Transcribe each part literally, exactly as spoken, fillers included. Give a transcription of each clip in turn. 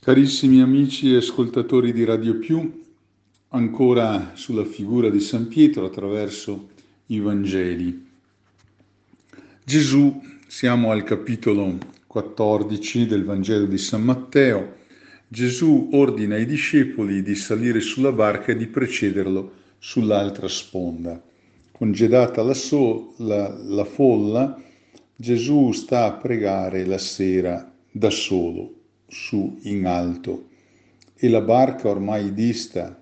Carissimi amici e ascoltatori di Radio Più, ancora sulla figura di San Pietro attraverso i Vangeli. Gesù, siamo al capitolo quattordici del Vangelo di San Matteo. Gesù ordina ai discepoli di salire sulla barca e di precederlo sull'altra sponda. Congedata la, so- la, la folla, Gesù sta a pregare la sera da solo, su in alto, e la barca ormai dista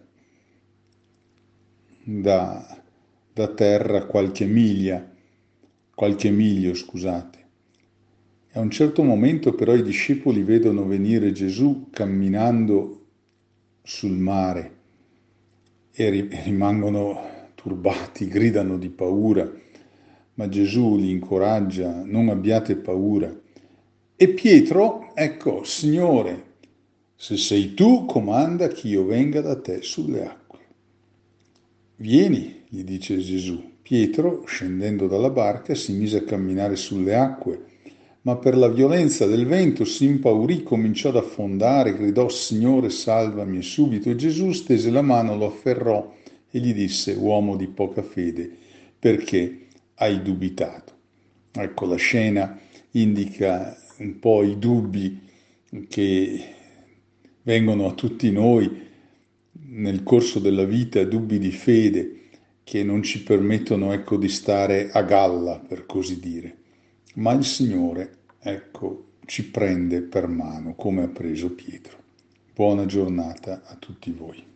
da, da terra qualche miglia, qualche miglio, scusate. A un certo momento però i discepoli vedono venire Gesù camminando sul mare e rimangono turbati, gridano di paura, ma Gesù li incoraggia: non abbiate paura. E Pietro, ecco, Signore, se sei tu, comanda che io venga da te sulle acque. Vieni, gli dice Gesù. Pietro, scendendo dalla barca, si mise a camminare sulle acque, ma per la violenza del vento si impaurì, cominciò ad affondare, gridò: Signore, salvami! E subito Gesù stese la mano, lo afferrò e gli disse: uomo di poca fede, perché hai dubitato? Ecco, la scena indica un po' i dubbi che vengono a tutti noi nel corso della vita, dubbi di fede che non ci permettono, ecco, di stare a galla, per così dire. Ma il Signore, ecco, ci prende per mano come ha preso Pietro. Buona giornata a tutti voi.